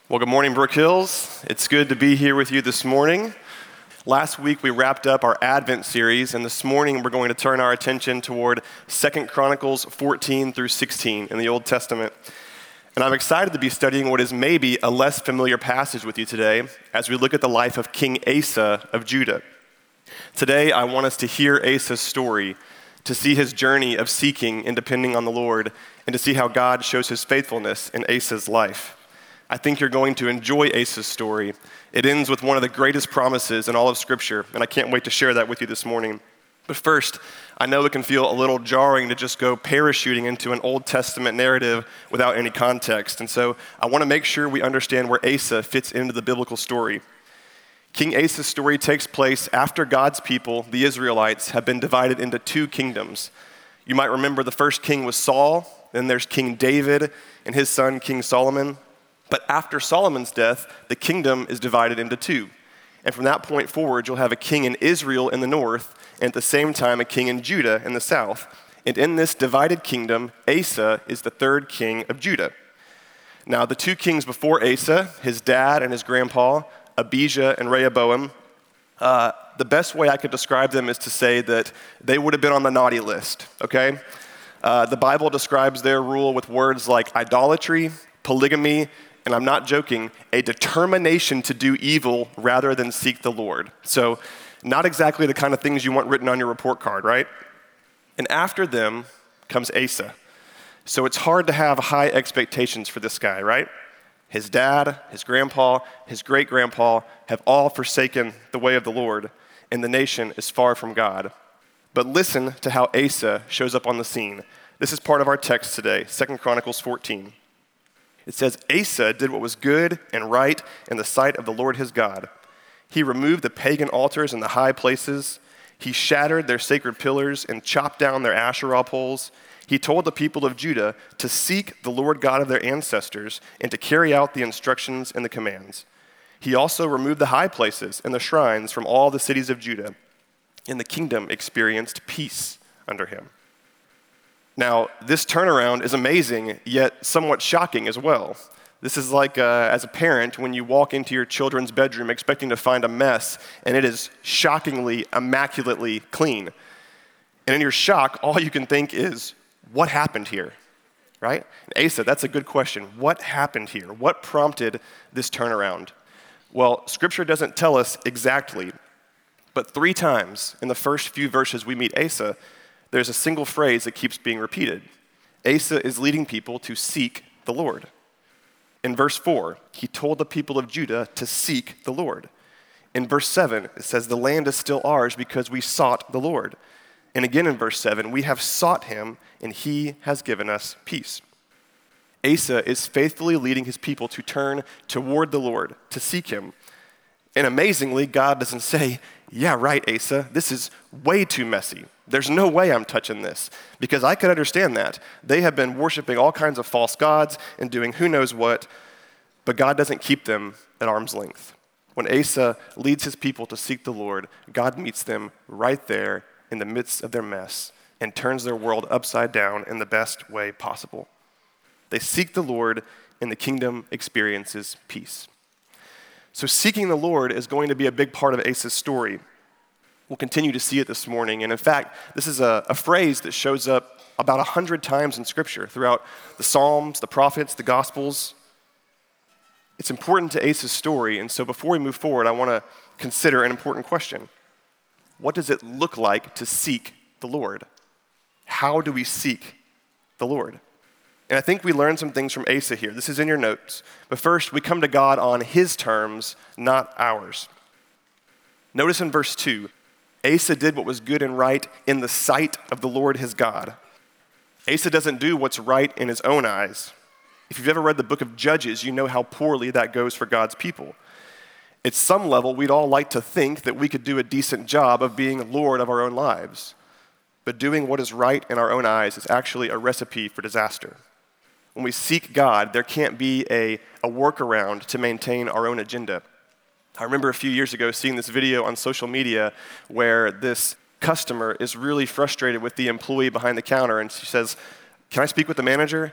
Well, good morning, Brook Hills. It's good to be here with you this morning. Last week, we wrapped up our Advent series, and this morning, we're going to turn our attention toward 2 Chronicles 14 through 16 in the Old Testament. And I'm excited to be studying what is maybe a less familiar passage with you today as we look at the life of King Asa of Judah. Today, I want us to hear Asa's story, to see his journey of seeking and depending on the Lord, and to see how God shows his faithfulness in Asa's life. I think you're going to enjoy Asa's story. It ends with one of the greatest promises in all of Scripture, and I can't wait to share that with you this morning. But first, I know it can feel a little jarring to just go parachuting into an Old Testament narrative without any context, and so I want to make sure we understand where Asa fits into the biblical story. King Asa's story takes place after God's people, the Israelites, have been divided into two kingdoms. You might remember the first king was Saul, then there's King David and his son, King Solomon. But after Solomon's death, the kingdom is divided into two. And from that point forward, you'll have a king in Israel in the north, and at the same time, a king in Judah in the south. And in this divided kingdom, Asa is the third king of Judah. Now, the two kings before Asa, his dad and his grandpa, Abijah and Rehoboam, the best way I could describe them is to say that they would have been on the naughty list, okay? The Bible describes their rule with words like idolatry, polygamy, and I'm not joking, a determination to do evil rather than seek the Lord. So not exactly the kind of things you want written on your report card, right? And after them comes Asa. So it's hard to have high expectations for this guy, right? His dad, his grandpa, his great-grandpa have all forsaken the way of the Lord, and the nation is far from God. But listen to how Asa shows up on the scene. This is part of our text today, 2 Chronicles 14. It says, Asa did what was good and right in the sight of the Lord his God. He removed the pagan altars in the high places. He shattered their sacred pillars and chopped down their Asherah poles. He told the people of Judah to seek the Lord God of their ancestors and to carry out the instructions and the commands. He also removed the high places and the shrines from all the cities of Judah, and the kingdom experienced peace under him. Now, this turnaround is amazing, yet somewhat shocking as well. This is like, as a parent, when you walk into your children's bedroom expecting to find a mess, and it is shockingly, immaculately clean. And in your shock, all you can think is, what happened here, right? And Asa, that's a good question. What happened here? What prompted this turnaround? Well, Scripture doesn't tell us exactly, but 3 times in the first few verses we meet Asa, there's a single phrase that keeps being repeated. Asa is leading people to seek the Lord. In verse 4, he told the people of Judah to seek the Lord. In verse 7, it says, the land is still ours because we sought the Lord. And again in verse 7, we have sought him and he has given us peace. Asa is faithfully leading his people to turn toward the Lord, to seek him. And amazingly, God doesn't say, yeah, right, Asa, this is way too messy. There's no way I'm touching this, because I could understand that. They have been worshiping all kinds of false gods and doing who knows what, but God doesn't keep them at arm's length. When Asa leads his people to seek the Lord, God meets them right there in the midst of their mess and turns their world upside down in the best way possible. They seek the Lord, and the kingdom experiences peace. So seeking the Lord is going to be a big part of Asa's story. We'll continue to see it this morning. And in fact, this is a phrase that shows up about 100 times in Scripture throughout the Psalms, the prophets, the Gospels. It's important to Asa's story. And so before we move forward, I want to consider an important question. What does it look like to seek the Lord? How do we seek the Lord? And I think we learn some things from Asa here. This is in your notes. But first, we come to God on his terms, not ours. Notice in verse 2, Asa did what was good and right in the sight of the Lord his God. Asa doesn't do what's right in his own eyes. If you've ever read the book of Judges, you know how poorly that goes for God's people. At some level, we'd all like to think that we could do a decent job of being Lord of our own lives. But doing what is right in our own eyes is actually a recipe for disaster. When we seek God, there can't be a workaround to maintain our own agenda. I remember a few years ago seeing this video on social media where this customer is really frustrated with the employee behind the counter, and she says, "Can I speak with the manager?"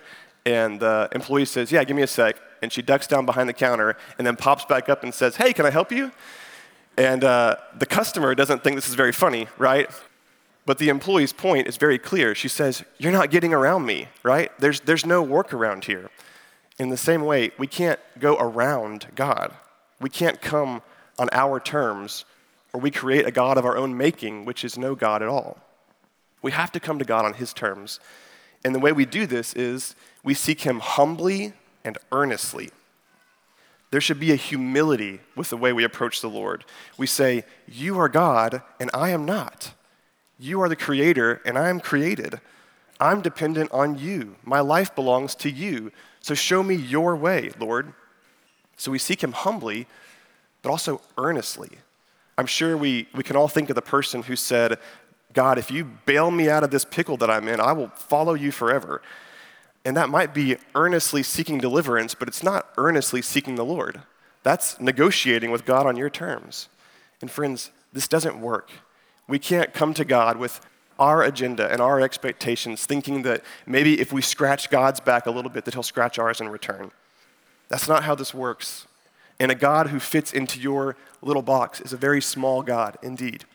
And the employee says, yeah, give me a sec. And she ducks down behind the counter and then pops back up and says, hey, can I help you? And the customer doesn't think this is very funny, right? But the employee's point is very clear. She says, you're not getting around me, right? There's no workaround here. In the same way, we can't go around God. We can't come on our terms, or we create a God of our own making, which is no God at all. We have to come to God on his terms. And the way we do this is we seek him humbly and earnestly. There should be a humility with the way we approach the Lord. We say, you are God and I am not. You are the creator and I am created. I'm dependent on you. My life belongs to you. So show me your way, Lord. So we seek him humbly, but also earnestly. I'm sure we can all think of the person who said, God, if you bail me out of this pickle that I'm in, I will follow you forever. And that might be earnestly seeking deliverance, but it's not earnestly seeking the Lord. That's negotiating with God on your terms. And friends, this doesn't work. We can't come to God with our agenda and our expectations, thinking that maybe if we scratch God's back a little bit, that he'll scratch ours in return. That's not how this works. And a God who fits into your little box is a very small God indeed.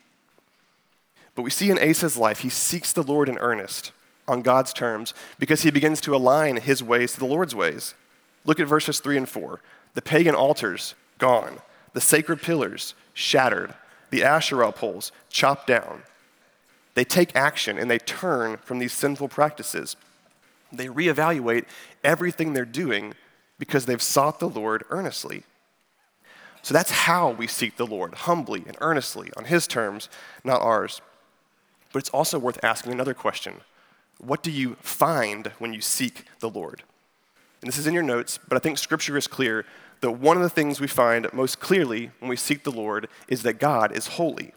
But we see in Asa's life, he seeks the Lord in earnest on God's terms because he begins to align his ways to the Lord's ways. Look at verses 3 and 4. The pagan altars, gone. The sacred pillars, shattered. The Asherah poles, chopped down. They take action and they turn from these sinful practices. They reevaluate everything they're doing because they've sought the Lord earnestly. So that's how we seek the Lord, humbly and earnestly, on his terms, not ours. But it's also worth asking another question. What do you find when you seek the Lord? And this is in your notes, but I think Scripture is clear that one of the things we find most clearly when we seek the Lord is that God is holy.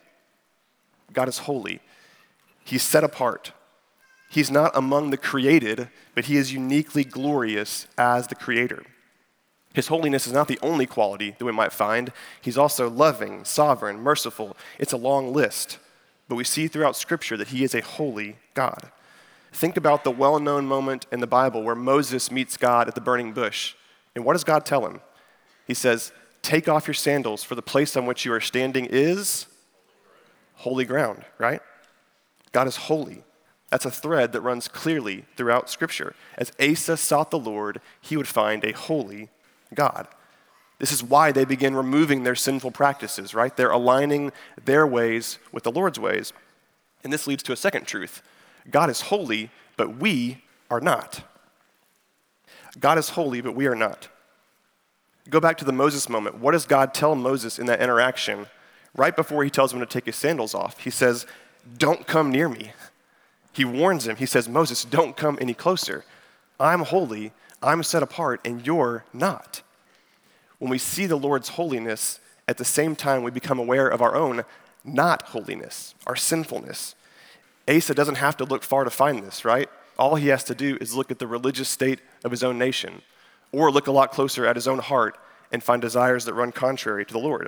God is holy. He's set apart. He's not among the created, but he is uniquely glorious as the creator. His holiness is not the only quality that we might find. He's also loving, sovereign, merciful. It's a long list. But we see throughout Scripture that he is a holy God. Think about the well-known moment in the Bible where Moses meets God at the burning bush. And what does God tell him? He says, take off your sandals, for the place on which you are standing is holy ground, right? God is holy. That's a thread that runs clearly throughout Scripture. As Asa sought the Lord, he would find a holy God. This is why they begin removing their sinful practices, right? They're aligning their ways with the Lord's ways. And this leads to a second truth. God is holy, but we are not. God is holy, but we are not. Go back to the Moses moment. What does God tell Moses in that interaction? Right before he tells him to take his sandals off, he says, don't come near me. He warns him. He says, Moses, don't come any closer. I'm holy, I'm set apart, and you're not. When we see the Lord's holiness, at the same time we become aware of our own not holiness, our sinfulness. Asa doesn't have to look far to find this, right? All he has to do is look at the religious state of his own nation, or look a lot closer at his own heart and find desires that run contrary to the Lord.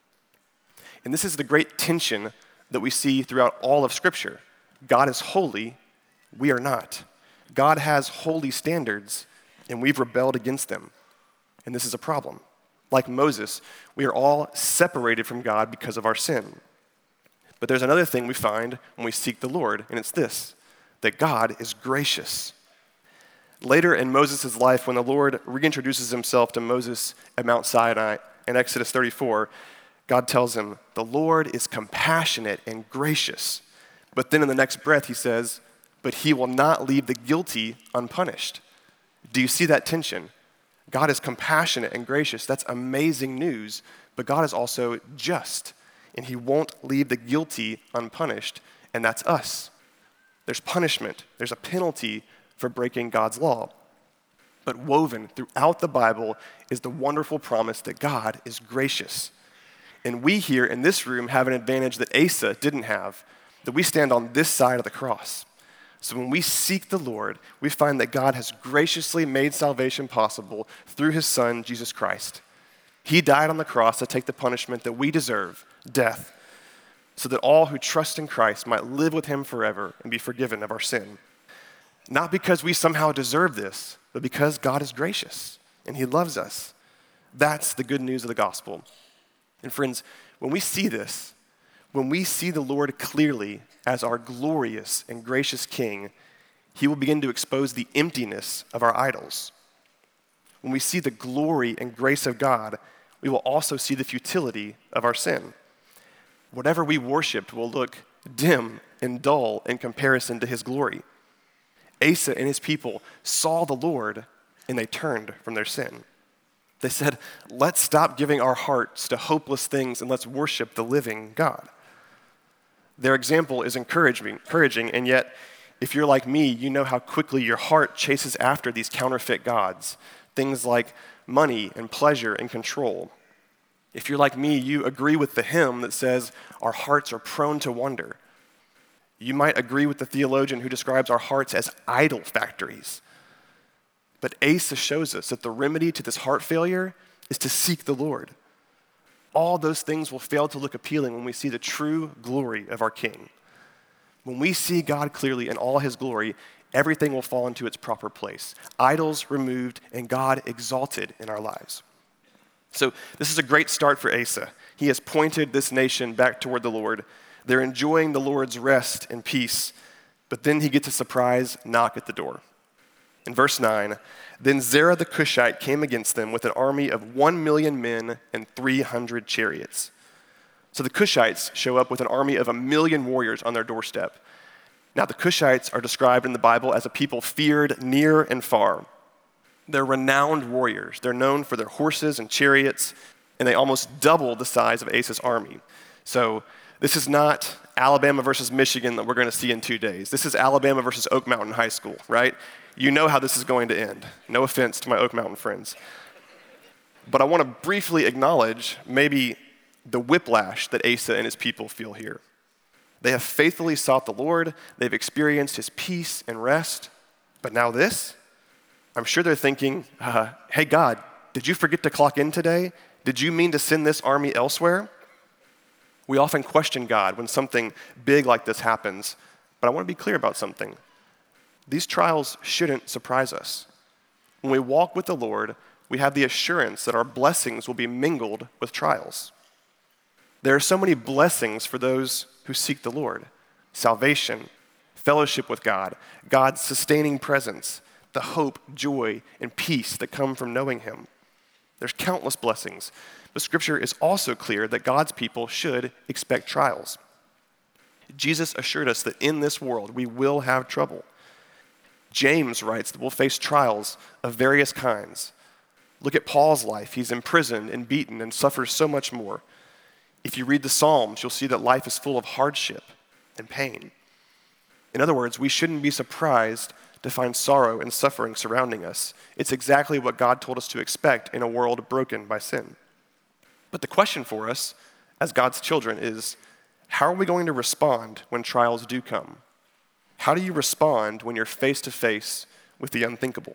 And this is the great tension that we see throughout all of Scripture. God is holy, we are not. God has holy standards, and we've rebelled against them. And this is a problem. Like Moses, we are all separated from God because of our sin. But there's another thing we find when we seek the Lord, and it's this, that God is gracious. Later in Moses' life, when the Lord reintroduces himself to Moses at Mount Sinai in Exodus 34, God tells him, the Lord is compassionate and gracious. But then in the next breath he says, but he will not leave the guilty unpunished. Do you see that tension? God is compassionate and gracious. That's amazing news. But God is also just, and he won't leave the guilty unpunished, and that's us. There's punishment. There's a penalty for breaking God's law. But woven throughout the Bible is the wonderful promise that God is gracious. And we here in this room have an advantage that Asa didn't have, that we stand on this side of the cross. So when we seek the Lord, we find that God has graciously made salvation possible through his Son, Jesus Christ. He died on the cross to take the punishment that we deserve, death, so that all who trust in Christ might live with him forever and be forgiven of our sin. not because we somehow deserve this, but because God is gracious and he loves us. That's the good news of the gospel. And friends, when we see this, when we see the Lord clearly as our glorious and gracious King, he will begin to expose the emptiness of our idols. When we see the glory and grace of God, we will also see the futility of our sin. Whatever we worshiped will look dim and dull in comparison to his glory. Asa and his people saw the Lord and they turned from their sin. They said, let's stop giving our hearts to hopeless things and let's worship the living God. Their example is encouraging, and yet, if you're like me, you know how quickly your heart chases after these counterfeit gods, things like money and pleasure and control. If you're like me, you agree with the hymn that says our hearts are prone to wander. You might agree with the theologian who describes our hearts as idol factories. But Asa shows us that the remedy to this heart failure is to seek the Lord. All those things will fail to look appealing when we see the true glory of our King. When we see God clearly in all his glory, everything will fall into its proper place. Idols removed and God exalted in our lives. So this is a great start for Asa. He has pointed this nation back toward the Lord. They're enjoying the Lord's rest and peace, but then he gets a surprise knock at the door. In verse 9, then Zerah the Cushite came against them with an army of 1,000,000 men and 300 chariots. So the Cushites show up with an army of 1,000,000 warriors on their doorstep. Now the Cushites are described in the Bible as a people feared near and far. They're renowned warriors. They're known for their horses and chariots, and they almost double the size of Asa's army. So this is not Alabama versus Michigan that we're going to see in 2 days. This is Alabama versus Oak Mountain High School, right? You know how this is going to end. No offense to my Oak Mountain friends. But I want to briefly acknowledge maybe the whiplash that Asa and his people feel here. They have faithfully sought the Lord. They've experienced his peace and rest. But now this? I'm sure they're thinking, hey God, did you forget to clock in today? Did you mean to send this army elsewhere? We often question God when something big like this happens. But I want to be clear about something. These trials shouldn't surprise us. When we walk with the Lord, we have the assurance that our blessings will be mingled with trials. There are so many blessings for those who seek the Lord. Salvation, fellowship with God, God's sustaining presence, the hope, joy, and peace that come from knowing him. There's countless blessings, but Scripture is also clear that God's people should expect trials. Jesus assured us that in this world we will have trouble. James writes that we'll face trials of various kinds. Look at Paul's life. He's imprisoned and beaten and suffers so much more. If you read the Psalms, you'll see that life is full of hardship and pain. In other words, we shouldn't be surprised to find sorrow and suffering surrounding us. It's exactly what God told us to expect in a world broken by sin. But the question for us as God's children is, how are we going to respond when trials do come? How do you respond when you're face to face with the unthinkable?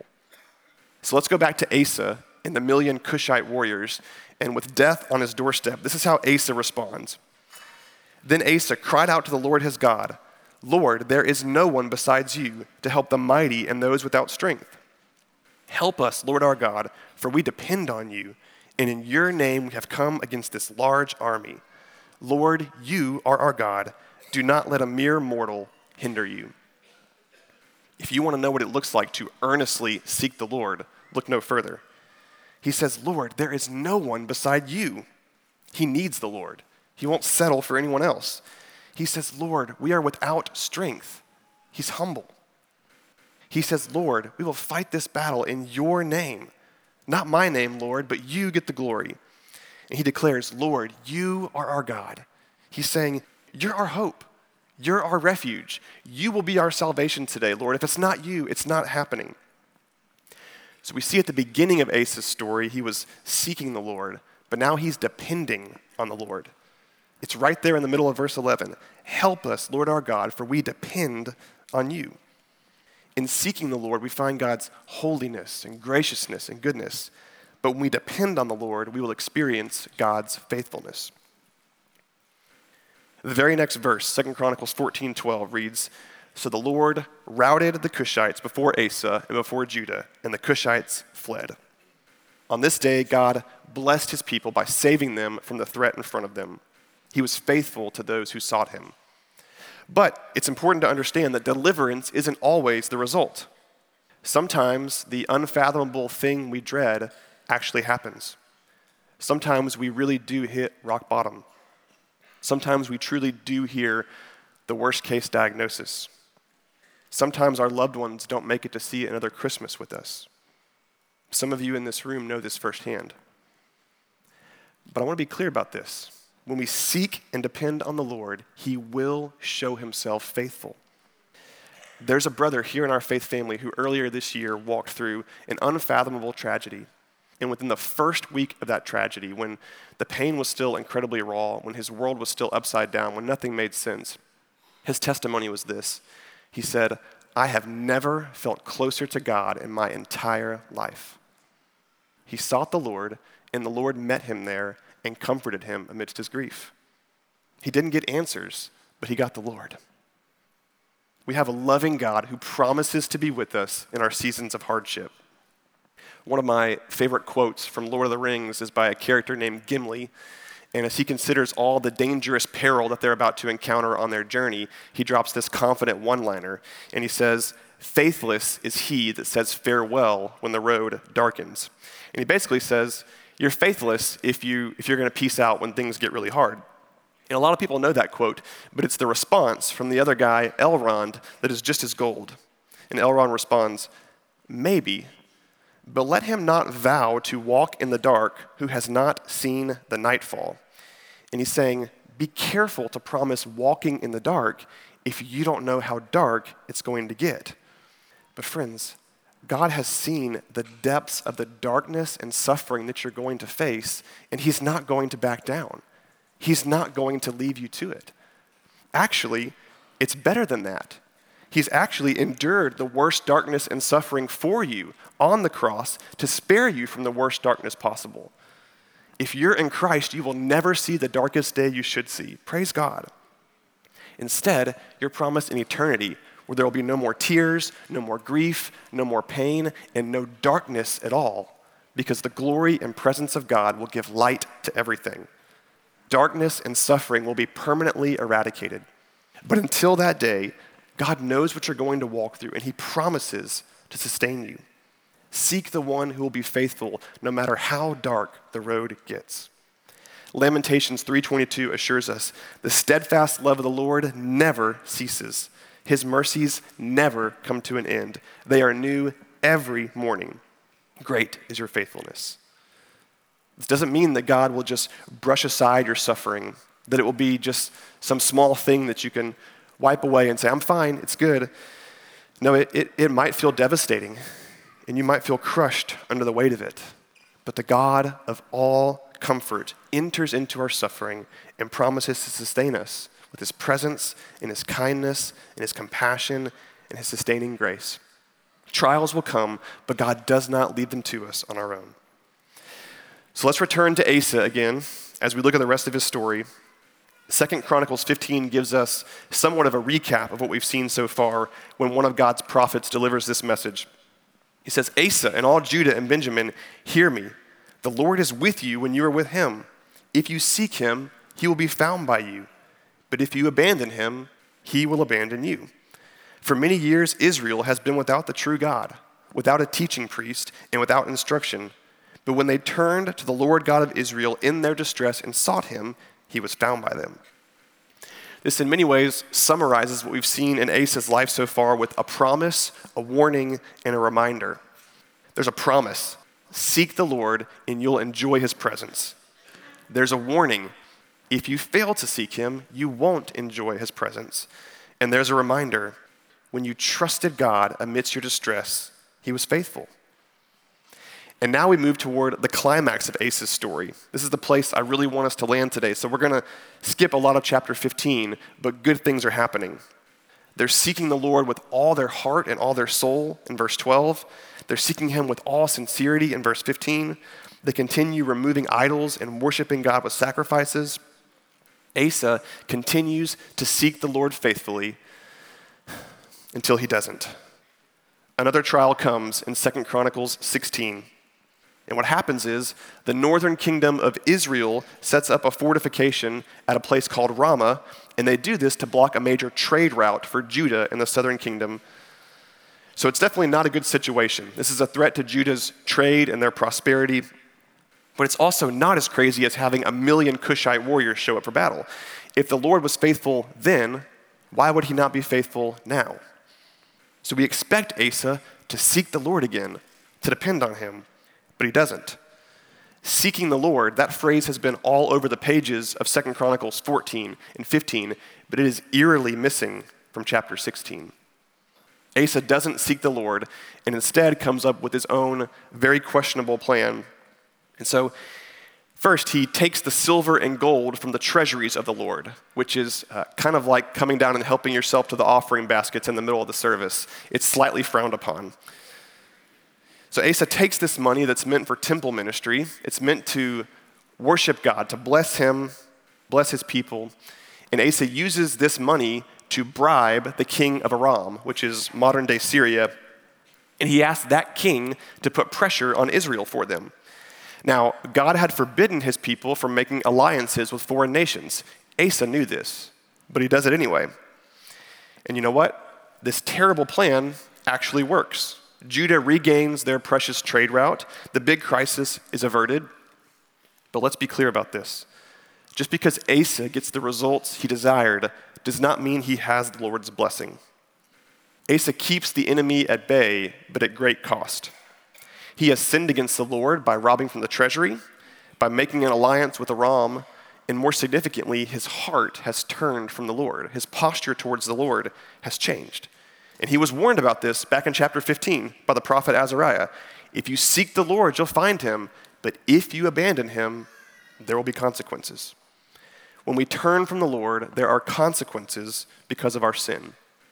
So let's go back to Asa and the 1,000,000 Cushite warriors, and with death on his doorstep, this is how Asa responds. Then Asa cried out to the Lord his God, Lord, there is no one besides you to help the mighty and those without strength. Help us, Lord our God, for we depend on you, and in your name we have come against this large army. Lord, you are our God. Do not let a mere mortal hinder you. If you want to know what it looks like to earnestly seek the Lord, look no further. He says, Lord, there is no one beside you. He needs the Lord. He won't settle for anyone else. He says, Lord, we are without strength. He's humble. He says, Lord, we will fight this battle in your name. Not my name, Lord, but you get the glory. And he declares, Lord, you are our God. He's saying, you're our hope. You're our refuge. You will be our salvation today, Lord. If it's not you, it's not happening. So we see at the beginning of Asa's story, he was seeking the Lord, but now he's depending on the Lord. It's right there in the middle of verse 11. Help us, Lord our God, for we depend on you. In seeking the Lord, we find God's holiness and graciousness and goodness. But when we depend on the Lord, we will experience God's faithfulness. The very next verse, 2 Chronicles 14:12 reads, So the Lord routed the Cushites before Asa and before Judah, and the Cushites fled. On this day, God blessed his people by saving them from the threat in front of them. He was faithful to those who sought him. But it's important to understand that deliverance isn't always the result. Sometimes the unfathomable thing we dread actually happens. Sometimes we really do hit rock bottom. Sometimes we truly do hear the worst case diagnosis. Sometimes our loved ones don't make it to see another Christmas with us. Some of you in this room know this firsthand. But I want to be clear about this. When we seek and depend on the Lord, he will show himself faithful. There's a brother here in our faith family who earlier this year walked through an unfathomable tragedy. And within the first week of that tragedy, when the pain was still incredibly raw, when his world was still upside down, when nothing made sense, his testimony was this. He said, "I have never felt closer to God in my entire life." He sought the Lord, and the Lord met him there and comforted him amidst his grief. He didn't get answers, but he got the Lord. We have a loving God who promises to be with us in our seasons of hardship. One of my favorite quotes from Lord of the Rings is by a character named Gimli, and as he considers all the dangerous peril that they're about to encounter on their journey, he drops this confident one-liner, and he says, "Faithless is he that says farewell when the road darkens." And he basically says, you're faithless if you're going to peace out when things get really hard. And a lot of people know that quote, but it's the response from the other guy, Elrond, that is just as gold. And Elrond responds, "Maybe, but let him not vow to walk in the dark who has not seen the nightfall." And he's saying, be careful to promise walking in the dark if you don't know how dark it's going to get. But friends, God has seen the depths of the darkness and suffering that you're going to face, and he's not going to back down. He's not going to leave you to it. Actually, it's better than that. He's actually endured the worst darkness and suffering for you on the cross to spare you from the worst darkness possible. If you're in Christ, you will never see the darkest day you should see. Praise God. Instead, you're promised an eternity where there will be no more tears, no more grief, no more pain, and no darkness at all, because the glory and presence of God will give light to everything. Darkness and suffering will be permanently eradicated. But until that day, God knows what you're going to walk through, and he promises to sustain you. Seek the one who will be faithful no matter how dark the road gets. Lamentations 3:22 assures us, "The steadfast love of the Lord never ceases. His mercies never come to an end. They are new every morning. Great is your faithfulness." This doesn't mean that God will just brush aside your suffering, that it will be just some small thing that you can wipe away and say, "I'm fine, it's good." No, it might feel devastating, and you might feel crushed under the weight of it. But the God of all comfort enters into our suffering and promises to sustain us with his presence and his kindness and his compassion and his sustaining grace. Trials will come, but God does not leave them to us on our own. So let's return to Asa again as we look at the rest of his story. 2 Chronicles 15 gives us somewhat of a recap of what we've seen so far when one of God's prophets delivers this message. He says, "Asa and all Judah and Benjamin, hear me. The Lord is with you when you are with him. If you seek him, he will be found by you. But if you abandon him, he will abandon you. For many years, Israel has been without the true God, without a teaching priest, and without instruction. But when they turned to the Lord God of Israel in their distress and sought him, he was found by them." This in many ways summarizes what we've seen in Asa's life so far with a promise, a warning, and a reminder. There's a promise. Seek the Lord and you'll enjoy his presence. There's a warning. If you fail to seek him, you won't enjoy his presence. And there's a reminder. When you trusted God amidst your distress, he was faithful. And now we move toward the climax of Asa's story. This is the place I really want us to land today. So we're going to skip a lot of chapter 15, but good things are happening. They're seeking the Lord with all their heart and all their soul in verse 12. They're seeking him with all sincerity in verse 15. They continue removing idols and worshiping God with sacrifices. Asa continues to seek the Lord faithfully. until he doesn't. Another trial comes in 2 Chronicles 16. And what happens is the northern kingdom of Israel sets up a fortification at a place called Ramah, and they do this to block a major trade route for Judah in the southern kingdom. So it's definitely not a good situation. This is a threat to Judah's trade and their prosperity, but it's also not as crazy as having 1,000,000 Cushite warriors show up for battle. If the Lord was faithful then, why would he not be faithful now? So we expect Asa to seek the Lord again, to depend on him, but he doesn't. Seeking the Lord, that phrase has been all over the pages of 2 Chronicles 14 and 15, but it is eerily missing from chapter 16. Asa doesn't seek the Lord and instead comes up with his own very questionable plan. And so, first, he takes the silver and gold from the treasuries of the Lord, which is kind of like coming down and helping yourself to the offering baskets in the middle of the service. It's slightly frowned upon. So Asa takes this money that's meant for temple ministry. It's meant to worship God, to bless him, bless his people. And Asa uses this money to bribe the king of Aram, which is modern-day Syria. And he asks that king to put pressure on Israel for them. Now, God had forbidden his people from making alliances with foreign nations. Asa knew this, but he does it anyway. And you know what? This terrible plan actually works. Judah regains their precious trade route. The big crisis is averted. But let's be clear about this. Just because Asa gets the results he desired does not mean he has the Lord's blessing. Asa keeps the enemy at bay, but at great cost. He has sinned against the Lord by robbing from the treasury, by making an alliance with Aram, and more significantly, his heart has turned from the Lord. His posture towards the Lord has changed. And he was warned about this back in chapter 15 by the prophet Azariah. If you seek the Lord, you'll find him, but if you abandon him, there will be consequences. When we turn from the Lord, there are consequences because of our sin.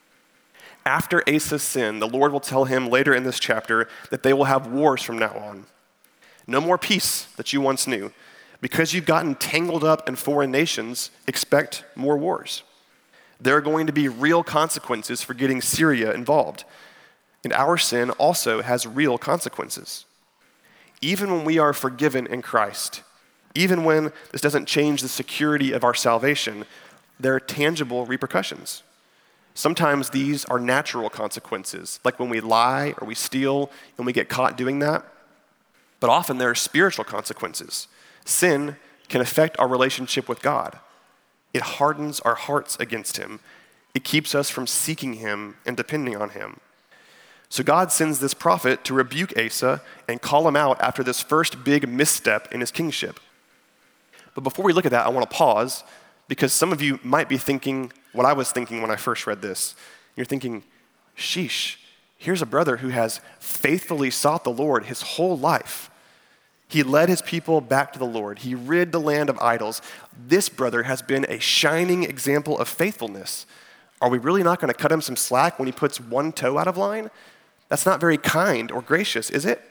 After Asa's sin, the Lord will tell him later in this chapter that they will have wars from now on. No more peace that you once knew. Because you've gotten tangled up in foreign nations, expect more wars. There are going to be real consequences for getting Syria involved. And our sin also has real consequences. Even when we are forgiven in Christ, even when this doesn't change the security of our salvation, there are tangible repercussions. Sometimes these are natural consequences, like when we lie or we steal and we get caught doing that. But often there are spiritual consequences. Sin can affect our relationship with God. It hardens our hearts against him. It keeps us from seeking him and depending on him. So God sends this prophet to rebuke Asa and call him out after this first big misstep in his kingship. But before we look at that, I want to pause because some of you might be thinking what I was thinking when I first read this. You're thinking, sheesh, here's a brother who has faithfully sought the Lord his whole life. He led his people back to the Lord. He rid the land of idols. This brother has been a shining example of faithfulness. Are we really not going to cut him some slack when he puts one toe out of line? That's not very kind or gracious, is it?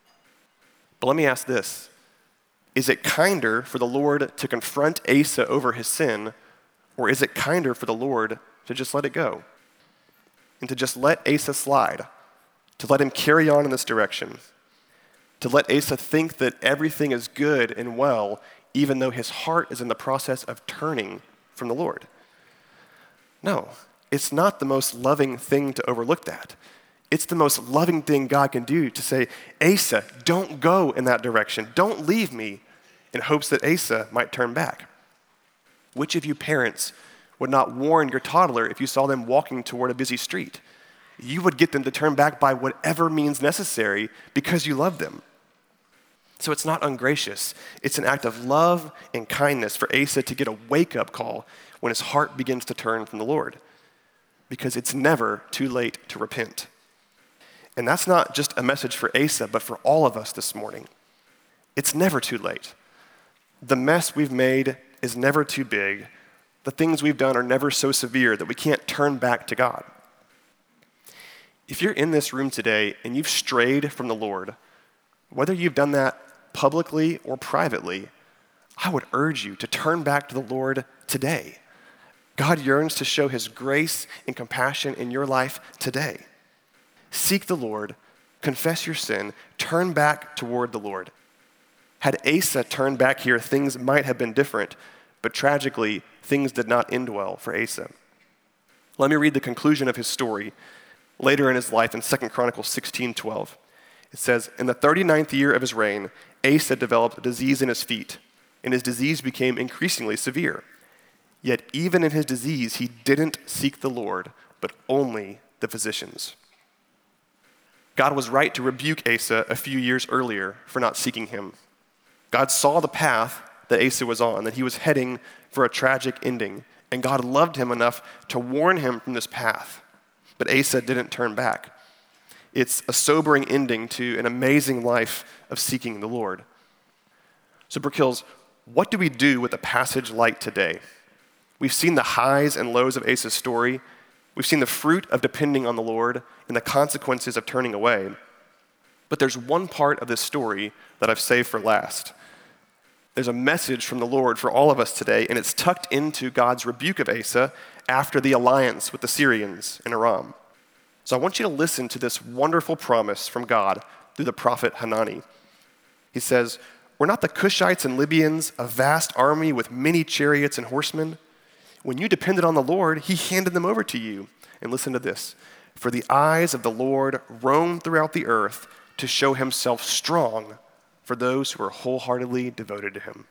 But let me ask this. Is it kinder for the Lord to confront Asa over his sin, or is it kinder for the Lord to just let it go? And to just let Asa slide, to let him carry on in this direction, to let Asa think that everything is good and well, even though his heart is in the process of turning from the Lord? No, it's not the most loving thing to overlook that. It's the most loving thing God can do to say, Asa, don't go in that direction. Don't leave me, in hopes that Asa might turn back. Which of you parents would not warn your toddler if you saw them walking toward a busy street? You would get them to turn back by whatever means necessary because you love them. So it's not ungracious. It's an act of love and kindness for Asa to get a wake-up call when his heart begins to turn from the Lord, because it's never too late to repent. And that's not just a message for Asa, but for all of us this morning. It's never too late. The mess we've made is never too big. The things we've done are never so severe that we can't turn back to God. If you're in this room today and you've strayed from the Lord, whether you've done that publicly or privately, I would urge you to turn back to the Lord today. God yearns to show his grace and compassion in your life today. Seek the Lord, confess your sin, turn back toward the Lord. Had Asa turned back here, things might have been different, but tragically, things did not end well for Asa. Let me read the conclusion of his story later in his life in 2 Chronicles 16:12. It says, "In the 39th year of his reign, Asa developed a disease in his feet, and his disease became increasingly severe. Yet even in his disease, he didn't seek the Lord, but only the physicians." God was right to rebuke Asa a few years earlier for not seeking him. God saw the path that Asa was on, that he was heading for a tragic ending, and God loved him enough to warn him from this path. But Asa didn't turn back. It's a sobering ending to an amazing life of seeking the Lord. So Brook Hills, what do we do with a passage like today? We've seen the highs and lows of Asa's story. We've seen the fruit of depending on the Lord and the consequences of turning away. But there's one part of this story that I've saved for last. There's a message from the Lord for all of us today, and it's tucked into God's rebuke of Asa after the alliance with the Syrians in Aram. So I want you to listen to this wonderful promise from God through the prophet Hanani. He says, "Were not the Cushites and Libyans a vast army with many chariots and horsemen? When you depended on the Lord, he handed them over to you." And listen to this. "For the eyes of the Lord roam throughout the earth to show himself strong for those who are wholeheartedly devoted to him."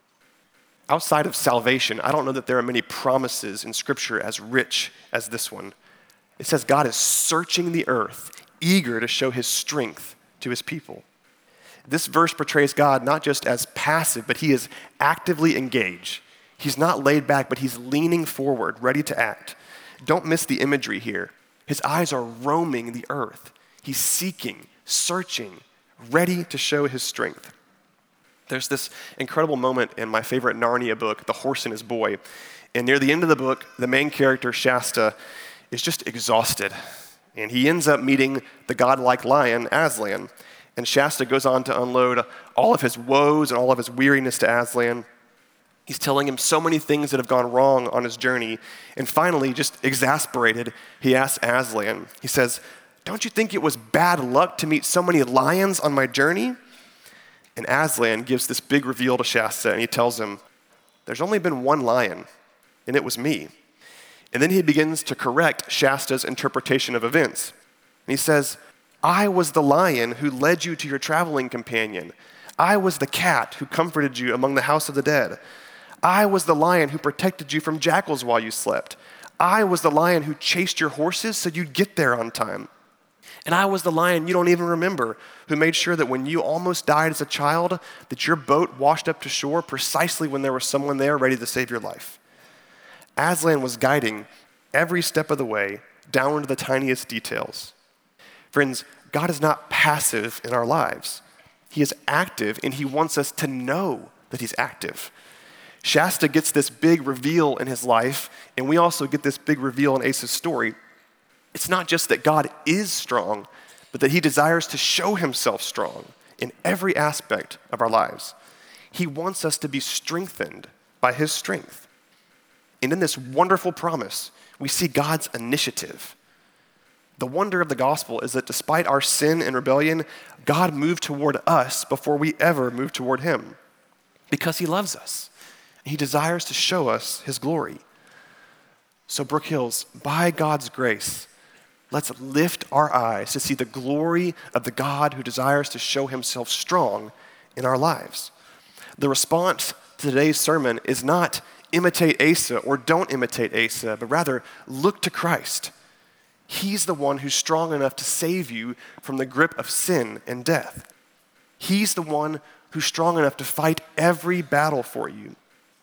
Outside of salvation, I don't know that there are many promises in Scripture as rich as this one. It says God is searching the earth, eager to show his strength to his people. This verse portrays God not just as passive, but he is actively engaged. He's not laid back, but he's leaning forward, ready to act. Don't miss the imagery here. His eyes are roaming the earth. He's seeking, searching, ready to show his strength. There's this incredible moment in my favorite Narnia book, The Horse and His Boy. And near the end of the book, the main character, Shasta, is just exhausted. And he ends up meeting the godlike lion, Aslan. And Shasta goes on to unload all of his woes and all of his weariness to Aslan. He's telling him so many things that have gone wrong on his journey. And finally, just exasperated, he asks Aslan, he says, "Don't you think it was bad luck to meet so many lions on my journey?" And Aslan gives this big reveal to Shasta, and he tells him, "There's only been one lion, and it was me." And then he begins to correct Shasta's interpretation of events. And he says, "I was the lion who led you to your traveling companion. I was the cat who comforted you among the house of the dead. I was the lion who protected you from jackals while you slept. I was the lion who chased your horses so you'd get there on time. And I was the lion you don't even remember, who made sure that when you almost died as a child, that your boat washed up to shore precisely when there was someone there ready to save your life." Aslan was guiding every step of the way, down to the tiniest details. Friends, God is not passive in our lives. He is active, and he wants us to know that he's active. Shasta gets this big reveal in his life, and we also get this big reveal in Asa's story. It's not just that God is strong, but that he desires to show himself strong in every aspect of our lives. He wants us to be strengthened by his strength. And in this wonderful promise, we see God's initiative. The wonder of the gospel is that despite our sin and rebellion, God moved toward us before we ever moved toward him, because he loves us. He desires to show us his glory. So Brook Hills, by God's grace, let's lift our eyes to see the glory of the God who desires to show himself strong in our lives. The response to today's sermon is not imitate Asa or don't imitate Asa, but rather look to Christ. He's the one who's strong enough to save you from the grip of sin and death. He's the one who's strong enough to fight every battle for you.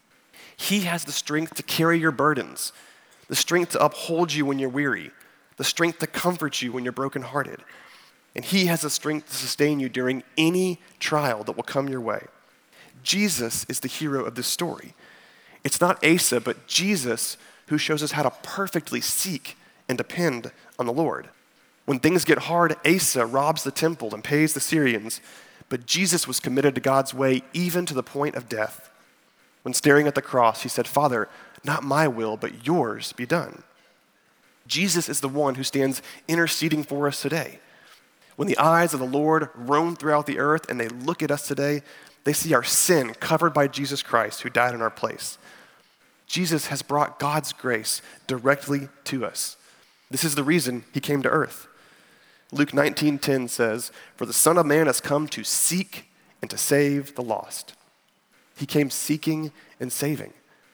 He has the strength to carry your burdens, the strength to uphold you when you're weary, the strength to comfort you when you're brokenhearted. And he has the strength to sustain you during any trial that will come your way. Jesus is the hero of this story. It's not Asa, but Jesus who shows us how to perfectly seek and depend on the Lord. When things get hard, Asa robs the temple and pays the Syrians, but Jesus was committed to God's way even to the point of death. When staring at the cross, he said, "Father, not my will, but yours be done. Jesus is the one who stands interceding for us today. When the eyes of the Lord roam throughout the earth and they look at us today, they see our sin covered by Jesus Christ who died in our place. Jesus has brought God's grace directly to us. This is the reason he came to earth. Luke 19:10 says, "For the Son of Man has come to seek and to save the lost." He came seeking and saving.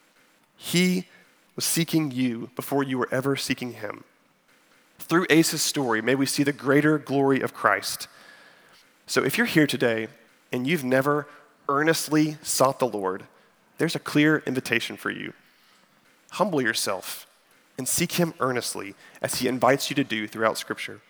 He was seeking you before you were ever seeking him. Through Asa's story, may we see the greater glory of Christ. So if you're here today and you've never earnestly sought the Lord, there's a clear invitation for you. Humble yourself and seek him earnestly as he invites you to do throughout Scripture.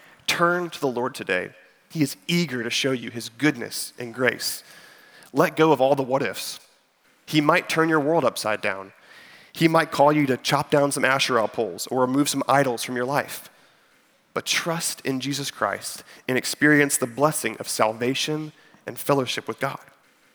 Turn to the Lord today. He is eager to show you his goodness and grace. Let go of all the what ifs. He might turn your world upside down. He might call you to chop down some Asherah poles or remove some idols from your life. But trust in Jesus Christ and experience the blessing of salvation and fellowship with God.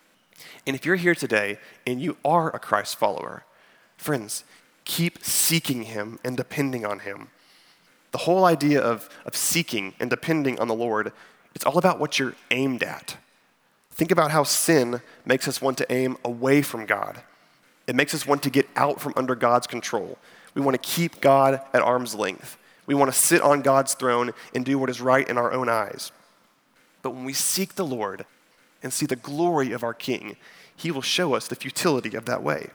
And if you're here today and you are a Christ follower, friends, keep seeking him and depending on him. The whole idea of seeking and depending on the Lord, it's all about what you're aimed at. Think about how sin makes us want to aim away from God. It makes us want to get out from under God's control. We want to keep God at arm's length. We want to sit on God's throne and do what is right in our own eyes. But when we seek the Lord and see the glory of our King, he will show us the futility of that way.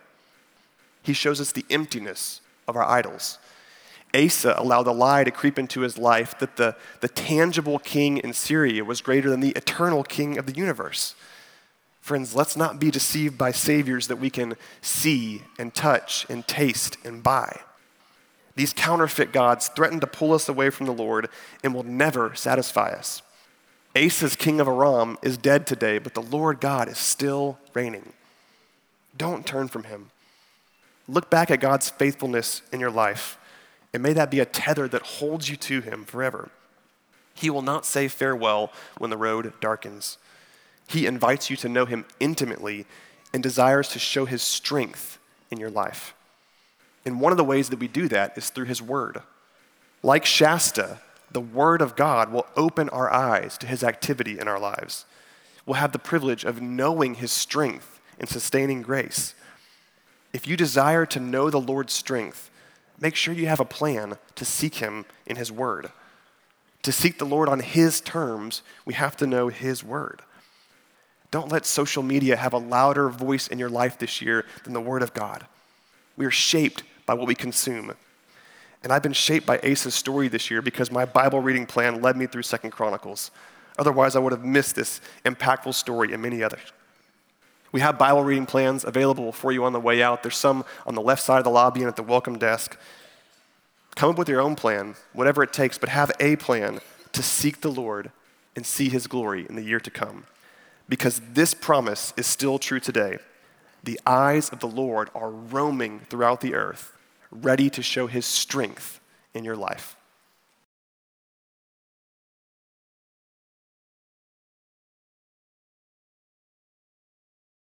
He shows us the emptiness of our idols. Asa allowed a lie to creep into his life that the tangible king in Syria was greater than the eternal king of the universe. Friends, let's not be deceived by saviors that we can see and touch and taste and buy. These counterfeit gods threaten to pull us away from the Lord and will never satisfy us. Asa's king of Aram is dead today, but the Lord God is still reigning. Don't turn from him. Look back at God's faithfulness in your life, and may that be a tether that holds you to him forever. He will not say farewell when the road darkens. He invites you to know him intimately and desires to show his strength in your life. And one of the ways that we do that is through his word. Like Shasta, the word of God will open our eyes to his activity in our lives. We'll have the privilege of knowing his strength and sustaining grace. If you desire to know the Lord's strength, make sure you have a plan to seek him in his word. To seek the Lord on his terms, we have to know his word. Don't let social media have a louder voice in your life this year than the word of God. We are shaped by what we consume. And I've been shaped by Asa's story this year because my Bible reading plan led me through 2 Chronicles. Otherwise, I would have missed this impactful story and many others. We have Bible reading plans available for you on the way out. There's some on the left side of the lobby and at the welcome desk. Come up with your own plan, whatever it takes, but have a plan to seek the Lord and see his glory in the year to come. Because this promise is still true today. The eyes of the Lord are roaming throughout the earth, ready to show his strength in your life.